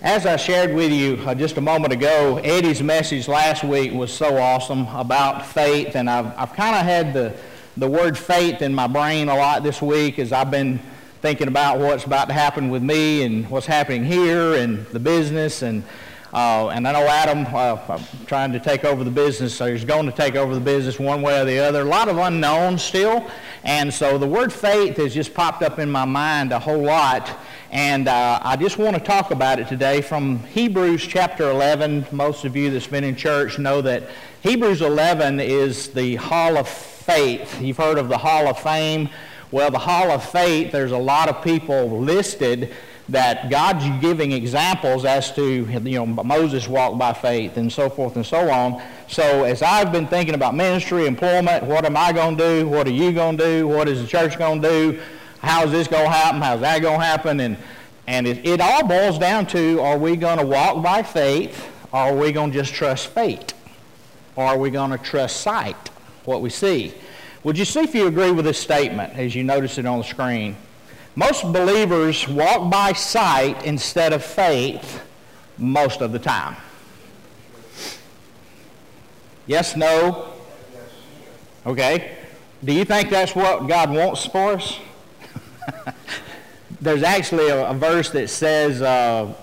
As I shared with you just a moment ago, Eddie's message last week was so awesome about faith, and I've kind of had the word faith in my brain a lot this week as I've been thinking about what's about to happen with me and what's happening here and the business, and I know Adam trying to take over the business, so he's going to take over the business one way or the other. A lot of unknowns still, and so the word faith has just popped up in my mind a whole lot, and I just want to talk about it today from Hebrews chapter 11. Most of you that's been in church know that Hebrews 11 is the Hall of Faith. You've heard of the Hall of Fame. Well, the Hall of Faith, there's a lot of people listed that God's giving examples as to, Moses walked by faith and so forth and so on. So as I've been thinking about ministry, employment, what am I going to do? What are you going to do? What is the church going to do? How is this going to happen? How's that going to happen? And it all boils down to, are we going to walk by faith, or are we going to just trust fate? Or are we going to trust sight, what we see? Would you see if you agree with this statement as you notice it on the screen? Most believers walk by sight instead of faith most of the time. Yes, no? Okay. Do you think that's what God wants for us? There's actually a verse that says the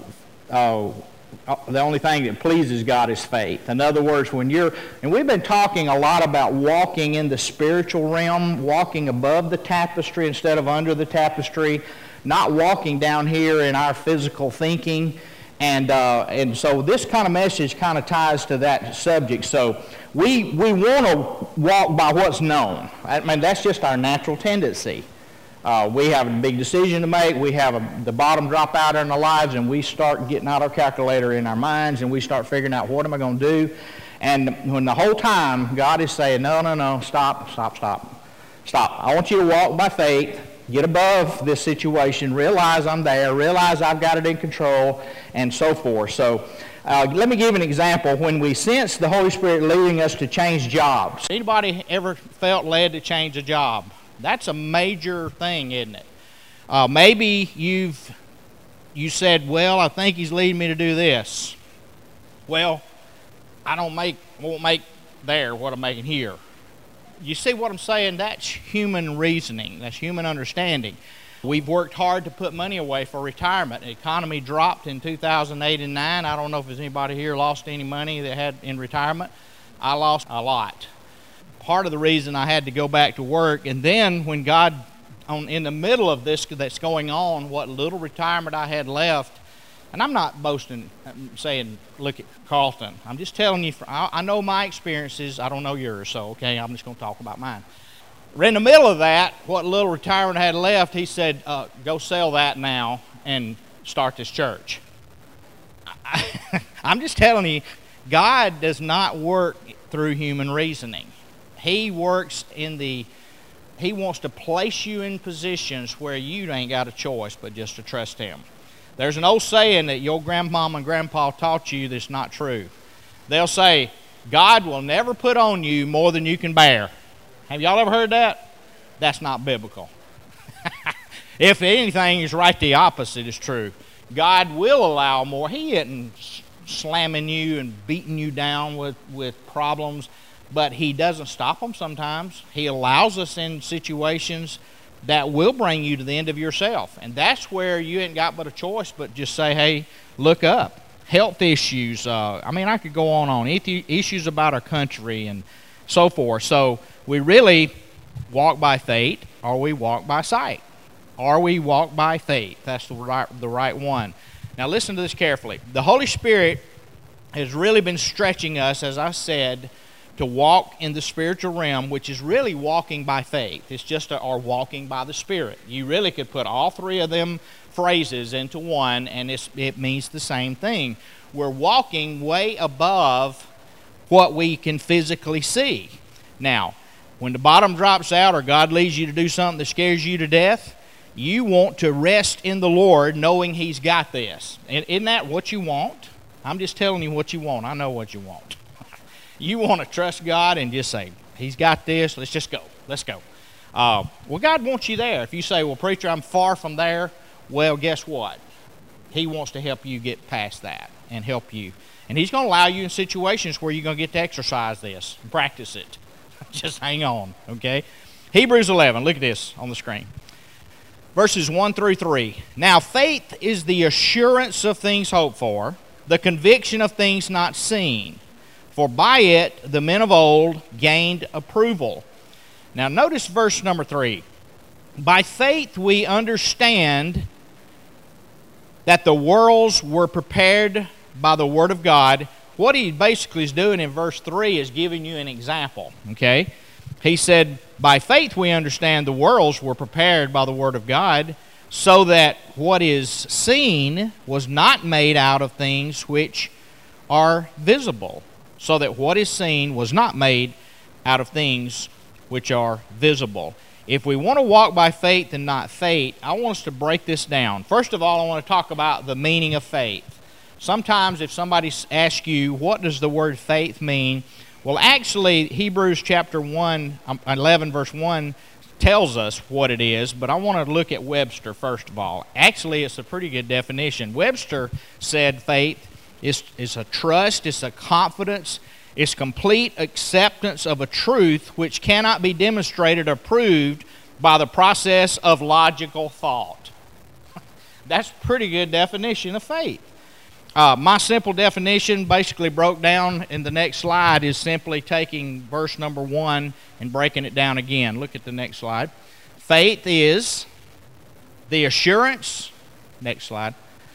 only thing that pleases God is faith. In other words, and we've been talking a lot about walking in the spiritual realm, walking above the tapestry instead of under the tapestry, not walking down here in our physical thinking. And so this kind of message kind of ties to that subject. So we want to walk by what's known. I mean, that's just our natural tendency. We have a big decision to make. We have the bottom drop out in our lives, and we start getting out our calculator in our minds, and we start figuring out, what am I going to do? And when the whole time God is saying, no, stop. I want you to walk by faith, get above this situation, realize I'm there, realize I've got it in control, and so forth. So let me give an example. When we sense the Holy Spirit leading us to change jobs. Anybody ever felt led to change a job? That's a major thing, isn't it? Maybe you said, well, I think he's leading me to do this. Well, I won't make there what I'm making here. You see what I'm saying? That's human reasoning. That's human understanding. We've worked hard to put money away for retirement. The economy dropped in 2008 and 9. I don't know if there's anybody here lost any money that had in retirement. I lost a lot. Part of the reason I had to go back to work, and then when God, in the middle of this that's going on, what little retirement I had left, and I'm not boasting, saying, look at Carlton. I'm just telling you, I know my experiences, I don't know yours, so okay, I'm just going to talk about mine. In the middle of that, what little retirement I had left, he said, go sell that now and start this church. I'm just telling you, God does not work through human reasoning. He works He wants to place you in positions where you ain't got a choice but just to trust Him. There's an old saying that your grandmama and grandpa taught you that's not true. They'll say, God will never put on you more than you can bear. Have y'all ever heard that? That's not biblical. If anything is right, the opposite is true. God will allow more. He isn't slamming you and beating you down with problems. But He doesn't stop them sometimes. He allows us in situations that will bring you to the end of yourself. And that's where you ain't got but a choice but just say, hey, look up. Health issues. I could go on. Issues about our country and so forth. So we really walk by faith, or we walk by sight. Or we walk by faith. That's the right one. Now listen to this carefully. The Holy Spirit has really been stretching us, as I said, to walk in the spiritual realm, which is really walking by faith. It's just or walking by the Spirit. You really could put all three of them phrases into one, and it means the same thing. We're walking way above what we can physically see. Now, when the bottom drops out or God leads you to do something that scares you to death, you want to rest in the Lord knowing He's got this. And isn't that what you want? I'm just telling you what you want. I know what you want. You want to trust God and just say, He's got this, let's just go. Let's go. Well, God wants you there. If you say, well, preacher, I'm far from there, well, guess what? He wants to help you get past that and help you. And He's going to allow you in situations where you're going to get to exercise this and practice it. Just hang on, okay? Hebrews 11, look at this on the screen. Verses 1 through 3. Now faith is the assurance of things hoped for, the conviction of things not seen. For by it the men of old gained approval. Now notice verse number 3. By faith we understand that the worlds were prepared by the Word of God. What he basically is doing in verse 3 is giving you an example, okay? He said, by faith we understand the worlds were prepared by the Word of God, so that what is seen was not made out of things which are visible. So that what is seen was not made out of things which are visible. If we want to walk by faith and not faith, I want us to break this down. First of all, I want to talk about the meaning of faith. Sometimes if somebody asks you, what does the word faith mean? Well, actually, Hebrews chapter 11, verse 1 tells us what it is, but I want to look at Webster first of all. Actually, it's a pretty good definition. Webster said faith is a trust, it's a confidence, it's complete acceptance of a truth which cannot be demonstrated or proved by the process of logical thought. That's a pretty good definition of faith. My simple definition, basically broke down in the next slide, is simply taking verse number 1 and breaking it down again. Look at the next slide. Faith is the assurance. Next slide.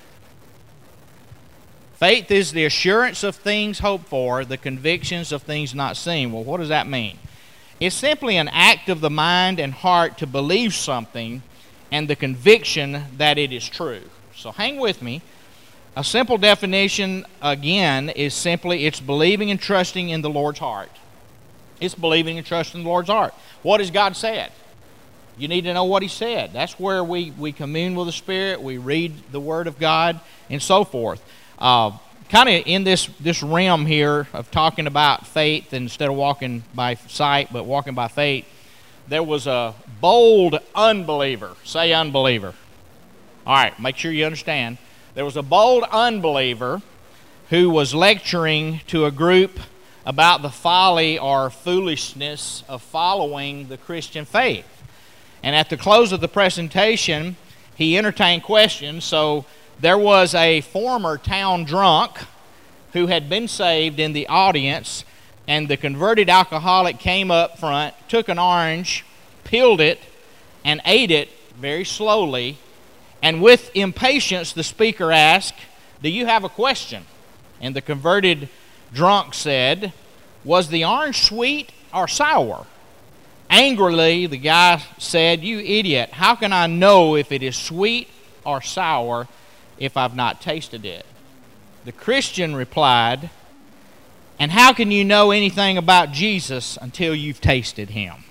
Faith is the assurance of things hoped for, the convictions of things not seen. Well, what does that mean? It's simply an act of the mind and heart to believe something and the conviction that it is true. So hang with me. A simple definition, again, is simply it's believing and trusting in the Lord's heart. It's believing and trusting in the Lord's heart. What has God said? You need to know what He said. That's where we commune with the Spirit, we read the Word of God, and so forth. Kind of in this realm here of talking about faith instead of walking by sight, but walking by faith, there was a bold unbeliever. Say unbeliever. All right, make sure you understand. There was a bold unbeliever who was lecturing to a group about the folly or foolishness of following the Christian faith. And at the close of the presentation, he entertained questions. So there was a former town drunk who had been saved in the audience, and the converted alcoholic came up front, took an orange, peeled it, and ate it very slowly. And with impatience, the speaker asked, "Do you have a question?" And the converted drunk said, "Was the orange sweet or sour?" Angrily, the guy said, "You idiot, how can I know if it is sweet or sour if I've not tasted it?" The Christian replied, "And how can you know anything about Jesus until you've tasted Him?"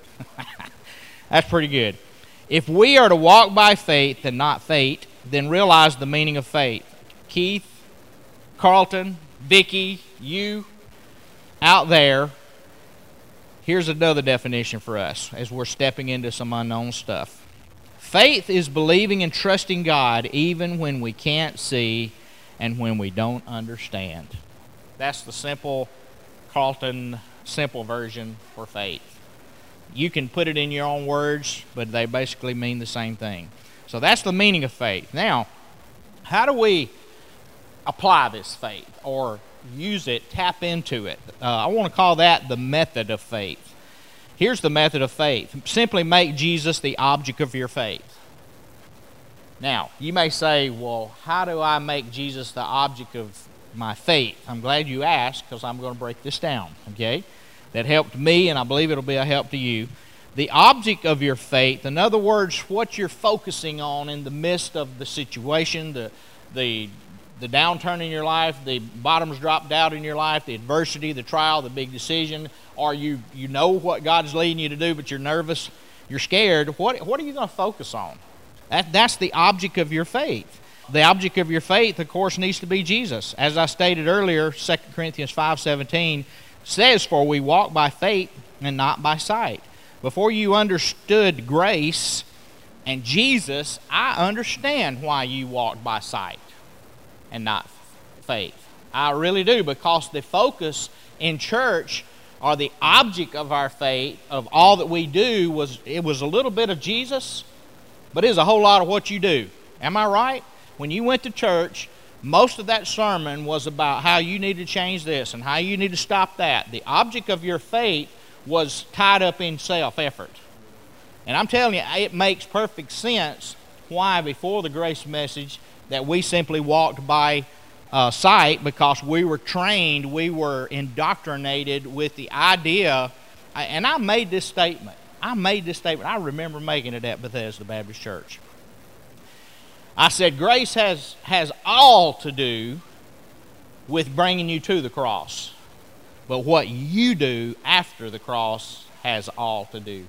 That's pretty good. If we are to walk by faith and not fate, then realize the meaning of faith. Keith, Carlton, Vicky, you out there, here's another definition for us as we're stepping into some unknown stuff. Faith is believing and trusting God even when we can't see and when we don't understand. That's the simple Carlton, simple version for faith. You can put it in your own words, but they basically mean the same thing. So that's the meaning of faith. Now, how do we apply this faith or use it, tap into it? I want to call that the method of faith. Here's the method of faith. Simply make Jesus the object of your faith. Now, you may say, well, how do I make Jesus the object of my faith? I'm glad you asked, because I'm going to break this down, okay? That helped me, and I believe it'll be a help to you. The object of your faith, in other words, what you're focusing on in the midst of the situation, the downturn in your life, the bottoms dropped out in your life, the adversity, the trial, the big decision, or you know what God's leading you to do, but you're nervous, you're scared. What are you going to focus on? That's the object of your faith. The object of your faith, of course, needs to be Jesus. As I stated earlier, 2 Corinthians 5:17 says, "For we walk by faith and not by sight." Before you understood grace, And Jesus, I understand why you walked by sight and not faith. I really do, because the focus in church, or the object of our faith, of all that we do, was a little bit of Jesus, but it's a whole lot of what you do. Am I right? When you went to church, most of that sermon was about how you need to change this and how you need to stop that. The object of your faith was tied up in self-effort. And I'm telling you, it makes perfect sense why before the grace message that we simply walked by sight, because we were trained, we were indoctrinated with the idea, and I made this statement. I remember making it at Bethesda Baptist Church. I said, grace has all to do with bringing you to the cross. But what you do after the cross has all to do.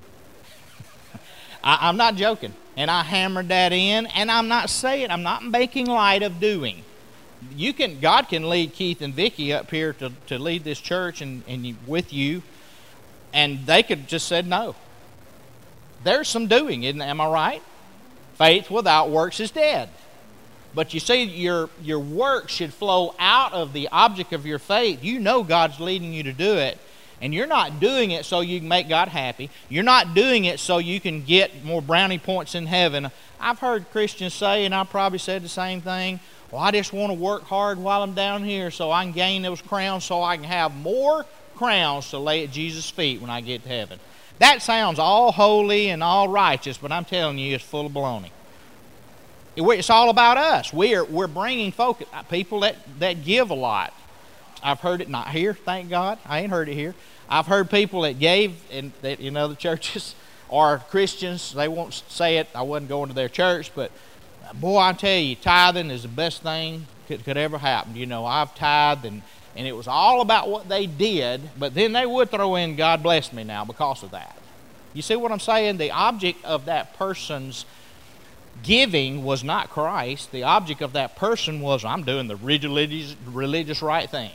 I'm not joking. And I hammered that in, and I'm not making light of doing. God can lead Keith and Vicki up here to lead this church and with you, and they could just said no. There's some doing, am I right? Faith without works is dead. But you see, your work should flow out of the object of your faith. You know God's leading you to do it, and you're not doing it so you can make God happy. You're not doing it so you can get more brownie points in heaven. I've heard Christians say, and I probably said the same thing, well, I just want to work hard while I'm down here so I can gain those crowns so I can have more crowns to lay at Jesus' feet when I get to heaven. That sounds all holy and all righteous, but I'm telling you, it's full of baloney. It's all about us. We're bringing focus. People that give a lot. I've heard it not here, thank God. I ain't heard it here. I've heard people that gave in other churches or Christians. They won't say it. I wasn't going to their church, but boy, I tell you, tithing is the best thing could ever happen. You know, I've tithed, and it was all about what they did, but then they would throw in, God bless me now because of that. You see what I'm saying? The object of that person's giving was not Christ. The object of that person was, I'm doing the religious right thing.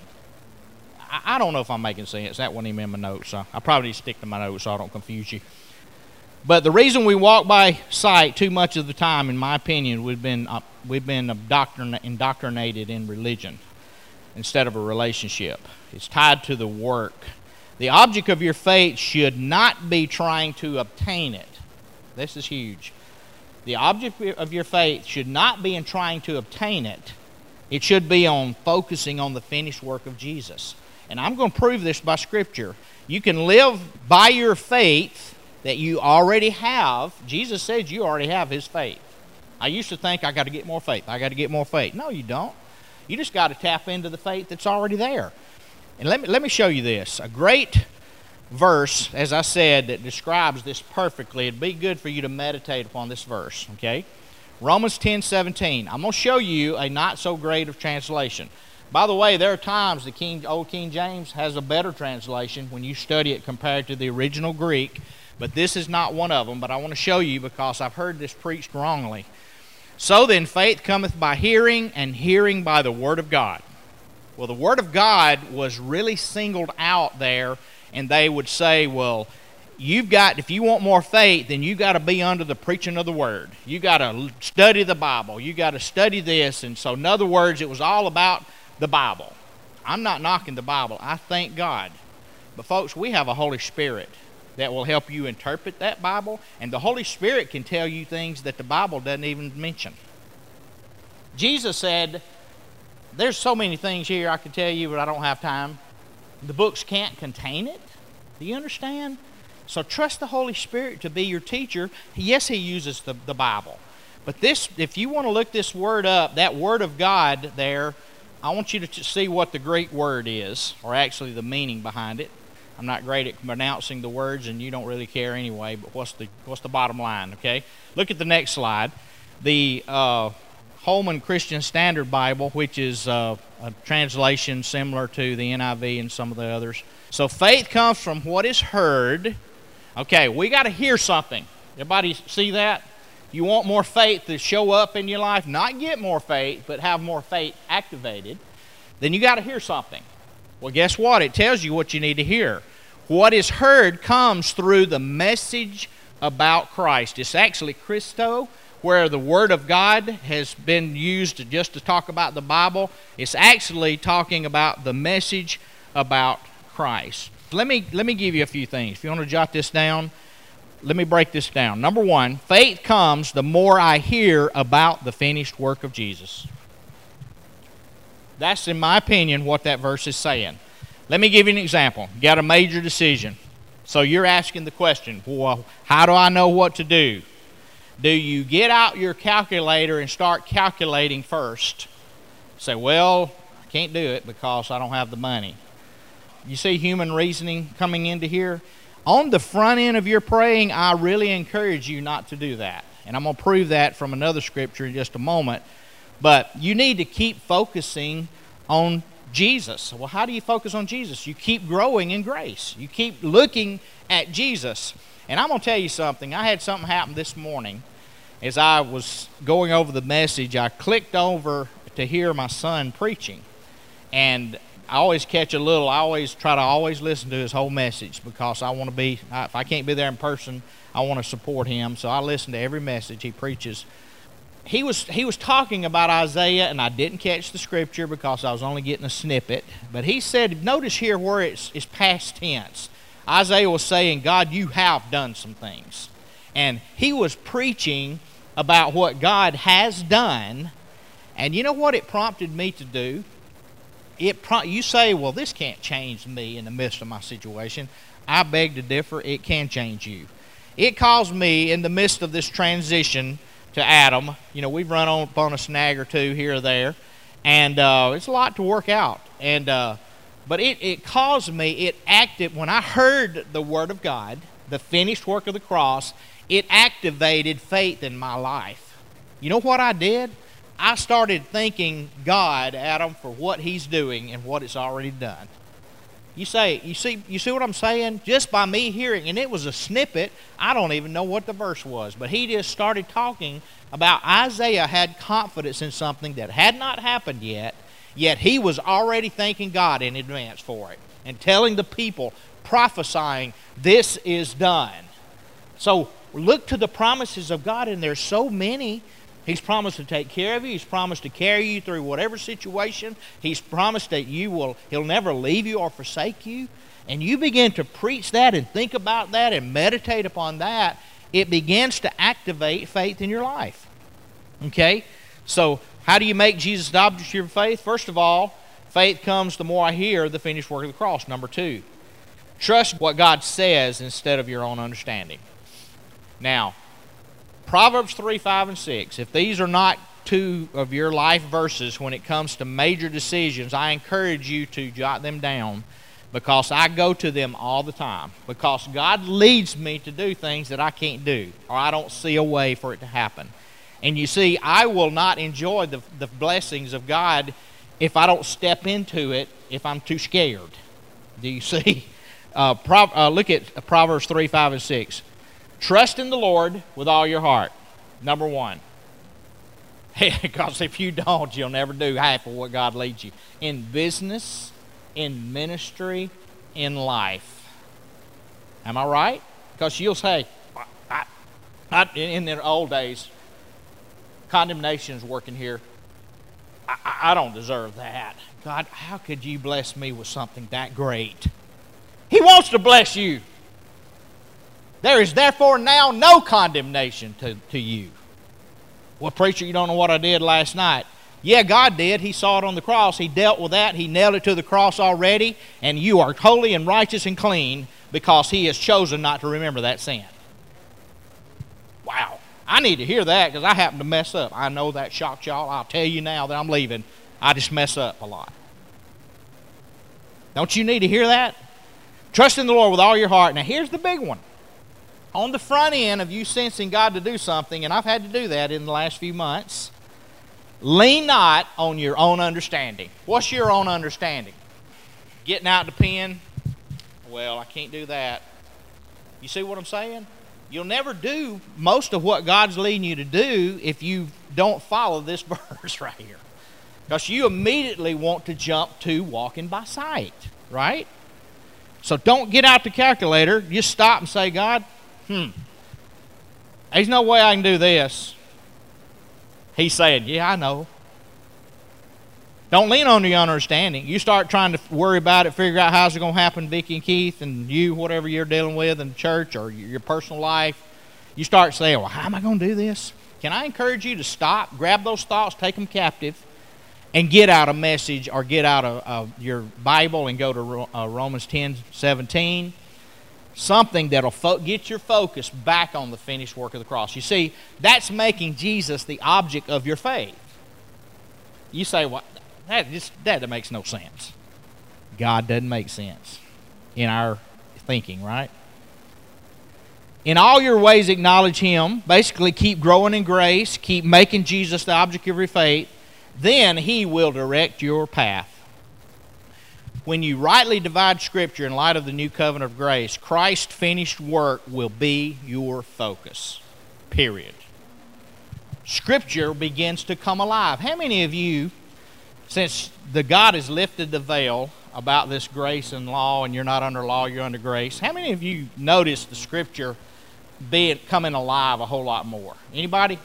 I don't know if I'm making sense. That wasn't even in my notes. So I probably need to stick to my notes so I don't confuse you. But the reason we walk by sight too much of the time, in my opinion, we've been indoctrinated in religion instead of a relationship. It's tied to the work. The object of your faith should not be trying to obtain it. This is huge. The object of your faith should not be in trying to obtain it. It should be on focusing on the finished work of Jesus. And I'm going to prove this by Scripture. You can live by your faith that you already have. Jesus said you already have His faith. I used to think, I got to get more faith. I got to get more faith. No, you don't. You just got to tap into the faith that's already there. And let me show you this. A great verse, as I said, that describes this perfectly. It'd be good for you to meditate upon this verse, okay? Romans 10:17. I'm going to show you a not so great of translation. By the way, there are times the Old King James has a better translation when you study it compared to the original Greek, but this is not one of them. But I want to show you because I've heard this preached wrongly. So then faith cometh by hearing, and hearing by the Word of God. Well, the Word of God was really singled out there, and they would say, well, if you want more faith, then you got to be under the preaching of the Word. You got to study the Bible. You got to study this. And so, in other words, it was all about the Bible. I'm not knocking the Bible. I thank God. But folks, we have a Holy Spirit that will help you interpret that Bible, and the Holy Spirit can tell you things that the Bible doesn't even mention. Jesus said, there's so many things here I could tell you, but I don't have time. The books can't contain it. Do you understand? So trust the Holy Spirit to be your teacher. Yes, He uses the Bible. But this, if you want to look this word up, that Word of God there, I want you to see what the Greek word is, or actually the meaning behind it. I'm not great at pronouncing the words, and you don't really care anyway, but what's the bottom line, okay? Look at the next slide. The Holman Christian Standard Bible, which is a translation similar to the NIV and some of the others. So faith comes from what is heard. Okay, we got to hear something. Everybody see that? You want more faith to show up in your life, not get more faith, but have more faith activated, then you got to hear something. Well, guess what? It tells you what you need to hear. What is heard comes through the message about Christ. It's actually Christo, where the Word of God has been used just to talk about the Bible. It's actually talking about the message about Christ. Let me give you a few things. If you want to jot this down, let me break this down. Number one, faith comes the more I hear about the finished work of Jesus. That's, in my opinion, what that verse is saying. Let me give you an example. You got a major decision. So you're asking the question, well, how do I know what to do? Do you get out your calculator and start calculating first? Say, well, I can't do it because I don't have the money. You see human reasoning coming into here? On the front end of your praying, I really encourage you not to do that. And I'm going to prove that from another scripture in just a moment. But you need to keep focusing on Jesus. Well, how do you focus on Jesus? You keep growing in grace. You keep looking at Jesus. And I'm going to tell you something. I had something happen this morning. As I was going over the message, I clicked over to hear my son preaching. And I always catch a little. I always try to listen to his whole message because I want to be, if I can't be there in person, I want to support him. So I listen to every message he preaches. He was talking about Isaiah, and I didn't catch the scripture because I was only getting a snippet. But he said, notice here where it's past tense. Isaiah was saying, God, you have done some things. And he was preaching about what God has done. And you know what it prompted me to do? You say, well, this can't change me in the midst of my situation. I beg to differ. It can change you. It caused me, in the midst of this transition to Adam, we've run on a snag or two here or there, and it's a lot to work out. And but it caused me, it acted, when I heard the Word of God, the finished work of the cross, it activated faith in my life. You know what I did? I started thanking God, Adam, for what He's doing and what it's already done. You see what I'm saying? Just by me hearing, and it was a snippet, I don't even know what the verse was, but he just started talking about Isaiah had confidence in something that had not happened yet he was already thanking God in advance for it and telling the people, prophesying, this is done. So look to the promises of God, and there's so many. He's promised to take care of you. He's promised to carry you through whatever situation. He's promised that He'll never leave you or forsake you. And you begin to preach that and think about that and meditate upon that, it begins to activate faith in your life. Okay? So how do you make Jesus the object of your faith? First of all, faith comes the more I hear the finished work of the cross. Number two, trust what God says instead of your own understanding. Now, Proverbs 3, 5, and 6. If these are not two of your life verses when it comes to major decisions, I encourage you to jot them down because I go to them all the time. Because God leads me to do things that I can't do or I don't see a way for it to happen. And you see, I will not enjoy the blessings of God if I don't step into it if I'm too scared. Do you see? Look at Proverbs 3, 5, and 6. Trust in the Lord with all your heart. Number one. Because if you don't, you'll never do half of what God leads you. In business, in ministry, in life. Am I right? Because you'll say, in the old days, condemnation's working here. I don't deserve that. God, how could you bless me with something that great? He wants to bless you. There is therefore now no condemnation to you. Well, preacher, you don't know what I did last night. Yeah, God did. He saw it on the cross. He dealt with that. He nailed it to the cross already. And you are holy and righteous and clean because He has chosen not to remember that sin. Wow. I need to hear that because I happen to mess up. I know that shocked y'all. I'll tell you now that I'm leaving. I just mess up a lot. Don't you need to hear that? Trust in the Lord with all your heart. Now, here's the big one. On the front end of you sensing God to do something, and I've had to do that in the last few months, lean not on your own understanding. What's your own understanding? Getting out the pen? Well, I can't do that. You see what I'm saying? You'll never do most of what God's leading you to do if you don't follow this verse right here. Because you immediately want to jump to walking by sight, right? So don't get out the calculator. Just stop and say, God, There's no way I can do this. He's saying, yeah, I know. Don't lean on your understanding. You start trying to worry about it, figure out how's it going to happen, Vicki and Keith, and you, whatever you're dealing with in church or your personal life. You start saying, well, how am I going to do this? Can I encourage you to stop, grab those thoughts, take them captive, and get out a message or get out of your Bible and go to Romans 10:17. Something that'll get your focus back on the finished work of the cross. You see, that's making Jesus the object of your faith. You say, well, that makes no sense. God doesn't make sense in our thinking, right? In all your ways acknowledge Him. Basically, keep growing in grace. Keep making Jesus the object of your faith. Then He will direct your path. When you rightly divide Scripture in light of the new covenant of grace, Christ's finished work will be your focus. Period. Scripture begins to come alive. How many of you, since the God has lifted the veil about this grace and law, and you're not under law, you're under grace, how many of you noticed the Scripture coming alive a whole lot more? Anybody?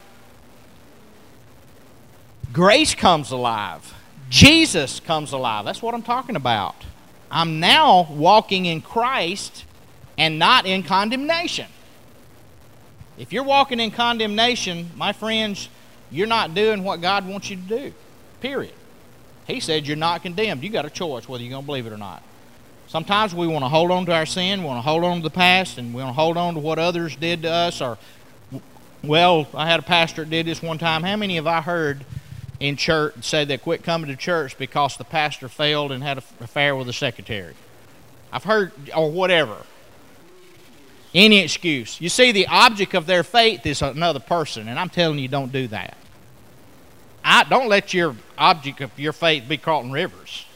Grace comes alive. Jesus comes alive. That's what I'm talking about. I'm now walking in Christ and not in condemnation. If you're walking in condemnation, my friends, you're not doing what God wants you to do. Period. He said you're not condemned. You got a choice whether you're going to believe it or not. Sometimes we want to hold on to our sin, we want to hold on to the past, and we want to hold on to what others did to us. Or, well, I had a pastor that did this one time. How many have I heard in church say they quit coming to church because the pastor failed and had an affair with the secretary? I've heard, or whatever. Any excuse. You see, the object of their faith is another person, and I'm telling you, don't do that. Don't let your object of your faith be Carlton Rivers.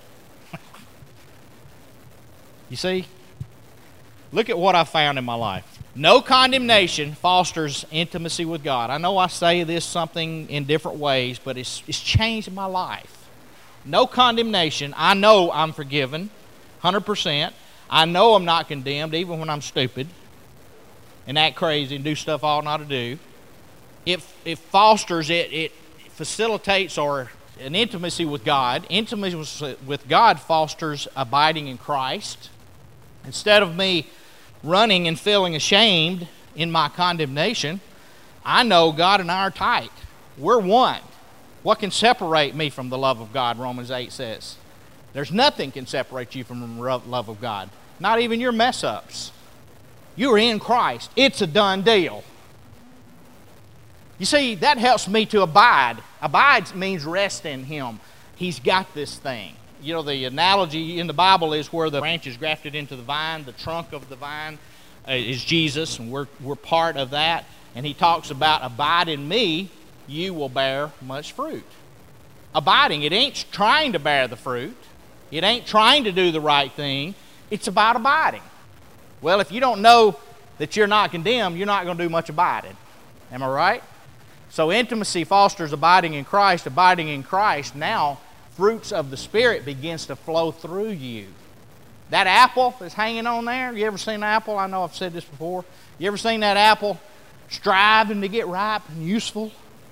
You see? Look at what I found in my life. No condemnation fosters intimacy with God. I know I say this something in different ways, but it's changed my life. No condemnation. I know I'm forgiven, 100%. I know I'm not condemned, even when I'm stupid and act crazy and do stuff I ought not to do. It fosters, it facilitates or an intimacy with God. Intimacy with God fosters abiding in Christ. Instead of me running and feeling ashamed in my condemnation, I know God and I are tight. We're one. What can separate me from the love of God? Romans 8 says. There's nothing can separate you from the love of God. Not even your mess ups. You're in Christ. It's a done deal. You see, that helps me to abide. Abide means rest in Him. He's got this thing. You know, the analogy in the Bible is where the branch is grafted into the vine. The trunk of the vine is Jesus, and we're part of that. And He talks about, abide in me, you will bear much fruit. Abiding, it ain't trying to bear the fruit. It ain't trying to do the right thing. It's about abiding. Well, if you don't know that you're not condemned, you're not going to do much abiding. Am I right? So intimacy fosters abiding in Christ. Abiding in Christ, now fruits of the Spirit begins to flow through you. That apple that's hanging on there, you ever seen an apple? I know I've said this before. You ever seen that apple striving to get ripe and useful?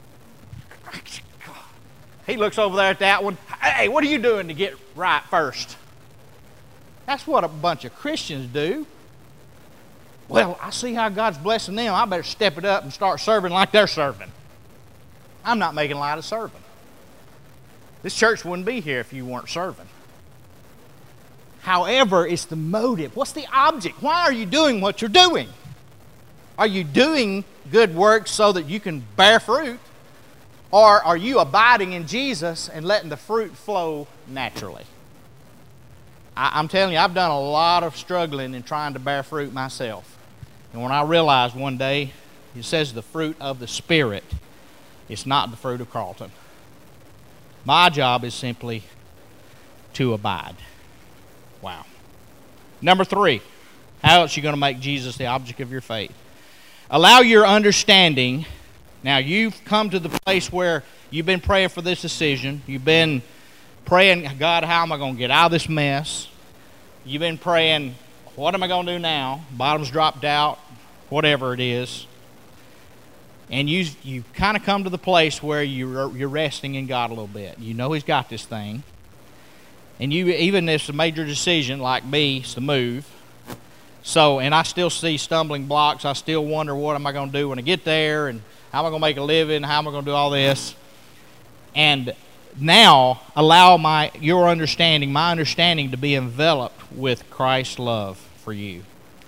He looks over there at that one. Hey, what are you doing to get ripe first? That's what a bunch of Christians do. Well, I see how God's blessing them. I better step it up and start serving like they're serving. I'm not making light of serving. This church wouldn't be here if you weren't serving. However, it's the motive. What's the object? Why are you doing what you're doing? Are you doing good works so that you can bear fruit? Or are you abiding in Jesus and letting the fruit flow naturally? I'm telling you, I've done a lot of struggling in trying to bear fruit myself. And when I realized one day, it says the fruit of the Spirit, it's not the fruit of Carlton. My job is simply to abide. Wow. Number 3, how else are you going to make Jesus the object of your faith? Allow your understanding. Now, you've come to the place where you've been praying for this decision. You've been praying, God, how am I going to get out of this mess? You've been praying, what am I going to do now? Bottom's dropped out, whatever it is. And you kind of come to the place where you're resting in God a little bit. You know He's got this thing. And even if it's a major decision like me, it's to move. So, and I still see stumbling blocks. I still wonder what am I going to do when I get there, and how am I going to make a living, how am I going to do all this. And now allow my understanding to be enveloped with Christ's love for you.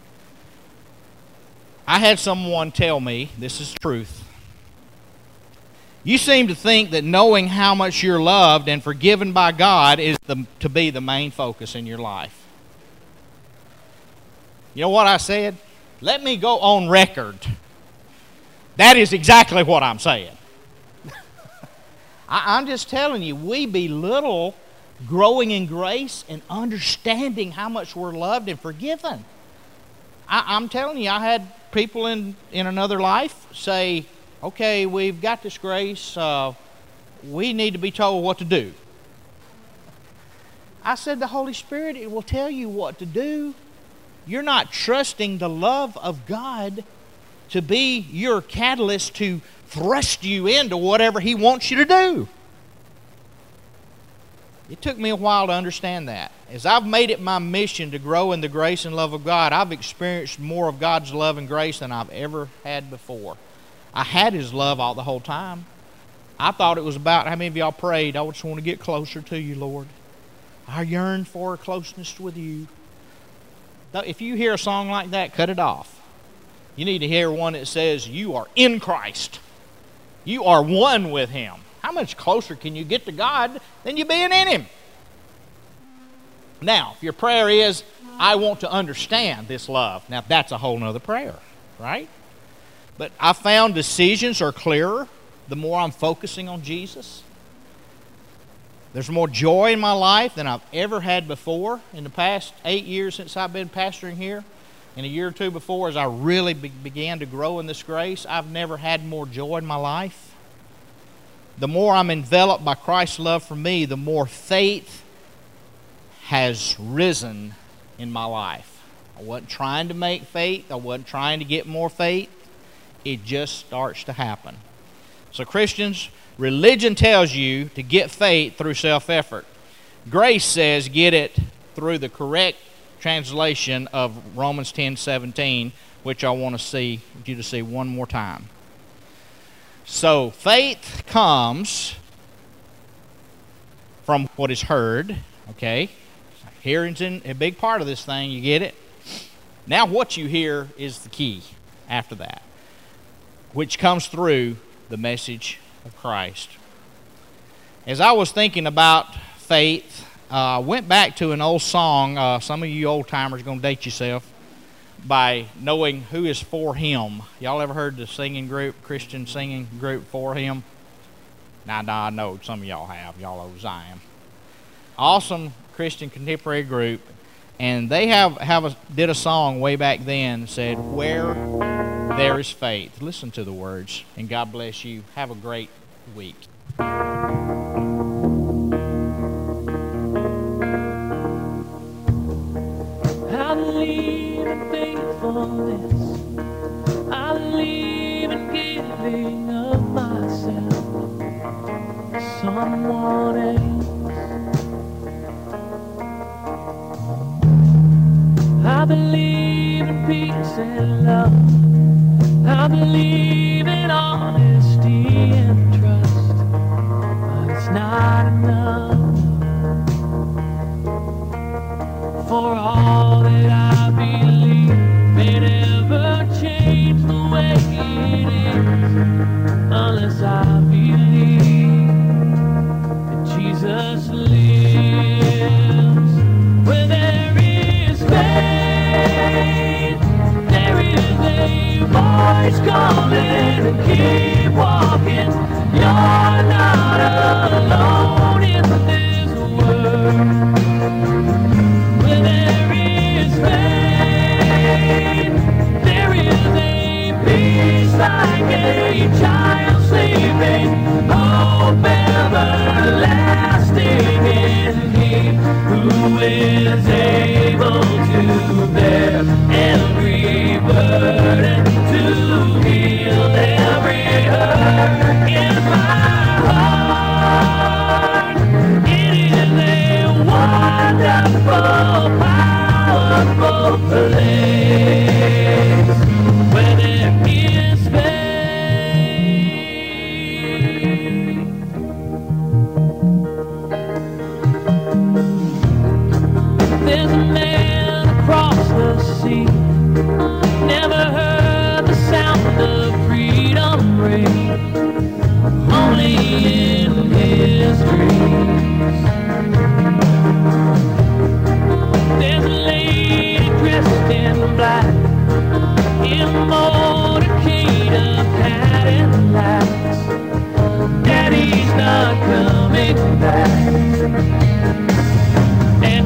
I had someone tell me, this is truth, you seem to think that knowing how much you're loved and forgiven by God is to be the main focus in your life. You know what I said? Let me go on record. That is exactly what I'm saying. I'm just telling you, we belittle growing in grace and understanding how much we're loved and forgiven. I'm telling you, I had people in another life say, okay, we've got this grace, we need to be told what to do. I said, the Holy Spirit, it will tell you what to do. You're not trusting the love of God to be your catalyst to thrust you into whatever He wants you to do. It took me a while to understand that. As I've made it my mission to grow in the grace and love of God, I've experienced more of God's love and grace than I've ever had before. I had His love all the whole time. I thought it was about, how many of y'all prayed, I just want to get closer to you, Lord. I yearn for a closeness with you. If you hear a song like that, cut it off. You need to hear one that says, you are in Christ. You are one with Him. How much closer can you get to God than you being in Him? Now, if your prayer is, I want to understand this love, now that's a whole nother prayer, right? But I found decisions are clearer the more I'm focusing on Jesus. There's more joy in my life than I've ever had before in the past 8 years since I've been pastoring here. In a year or two before, as I really began to grow in this grace, I've never had more joy in my life. The more I'm enveloped by Christ's love for me, the more faith has risen in my life. I wasn't trying to make faith. I wasn't trying to get more faith. It just starts to happen. So Christians, religion tells you to get faith through self-effort. Grace says get it through the correct translation of Romans 10:17, which I want you to see one more time. So faith comes from what is heard, okay? Hearing's a big part of this thing, you get it? Now what you hear is the key after that, which comes through the message of Christ. As I was thinking about faith, I went back to an old song. Some of you old-timers are going to date yourself by knowing who is For Him. Y'all ever heard the singing group, Christian singing group For Him? Now, I know some of y'all have. Y'all old as I am. Awesome Christian contemporary group. And they did a song way back then that said, Where There Is Faith. Listen to the words, and God bless you. Have a great week. I believe in faithfulness. I believe in giving of myself to someone else. I believe in peace and love. I believe in honesty and trust, but it's not enough for all that I believe. May never change the way it is unless I believe that Jesus lives. Where there is faith, there is a voice calling to keep walking. You're not alone in this world. Where there is faith, there is a peace like a child sleeping, hope everlasting in Him who is able to bear every burden, to heal every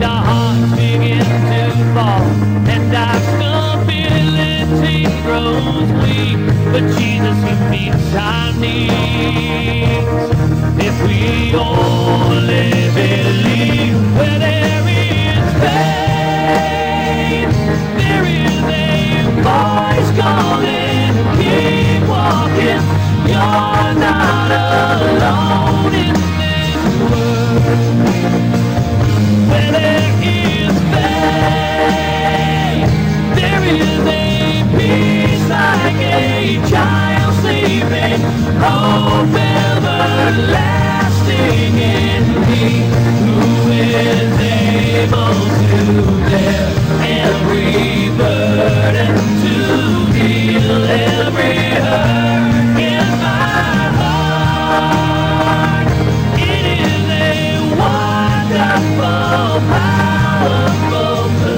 and our hearts begin to fall, and our stability grows weak. But Jesus, He meets our needs. If we only believe where there is faith, there is a voice calling. Keep walking. You're not alone in this world. Where there is faith, there is a peace like a child sleeping, hope everlasting in Me, who is able to bear every burden, to heal every hurt in my heart. It is a wonderful, powerful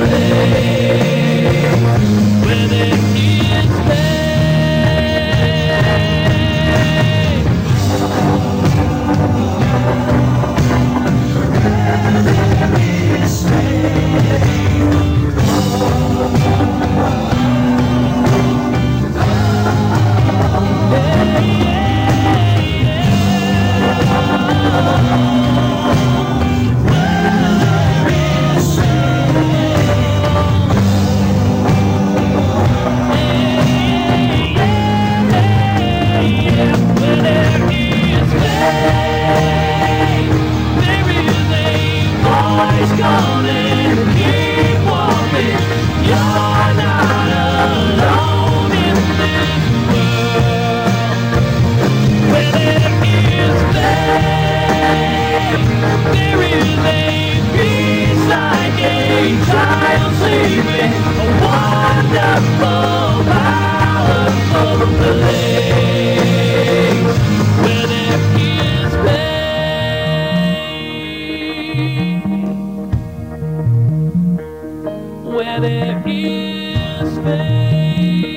place where there is faith. Where there is faith.